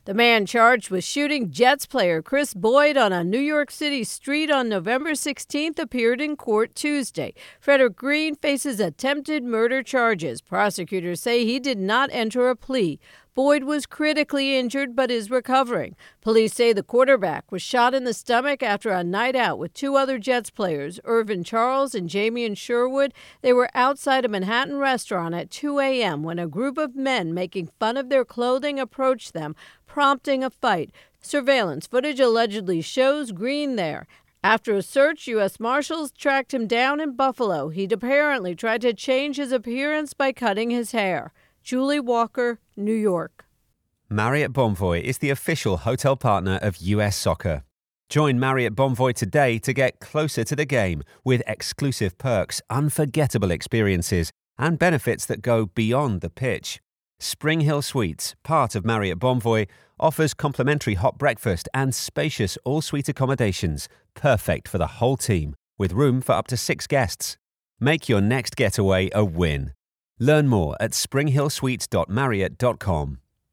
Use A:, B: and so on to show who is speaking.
A: The man charged with shooting Jets player Chris Boyd on a New York City street on November 16th appeared in court Tuesday. Frederick Green faces attempted murder charges. Prosecutors say he did not enter a plea. Boyd was critically injured but is recovering. Police say the quarterback was shot in the stomach after a night out with two other Jets players, Irvin Charles and Jamian Sherwood. They were outside a Manhattan restaurant at 2 a.m. when a group of men making fun of their clothing approached them, prompting a fight. Surveillance footage allegedly shows Green there. After a search, U.S. Marshals tracked him down in Buffalo. He'd apparently tried to change his appearance by cutting his hair. Julie Walker, New York.
B: Marriott Bonvoy is the official hotel partner of US Soccer. Join Marriott Bonvoy today to get closer to the game with exclusive perks, unforgettable experiences, and benefits that go beyond the pitch. Spring Hill Suites, part of Marriott Bonvoy, offers complimentary hot breakfast and spacious all-suite accommodations, perfect for the whole team, with room for up to 6 guests. Make your next getaway a win. Learn more at springhillsuites.marriott.com.